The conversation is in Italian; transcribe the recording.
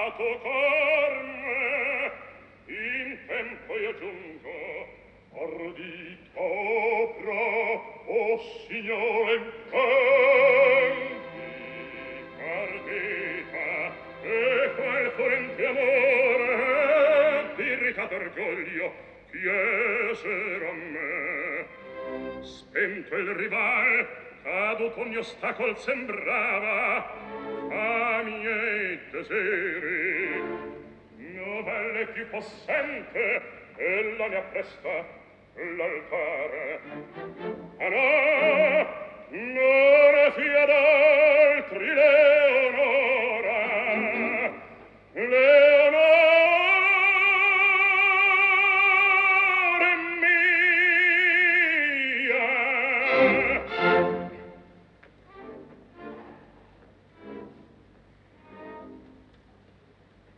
toccar me, in tempo io giungo, ardita opra, o signore, in tempi, ardita, e qual forente amore, irritato orgoglio, chiesero a me. Spento il rival, caduto ogni ostacol sembrava, a miei desiri. Novelle più possente, ella ne appresta l'altare. A noi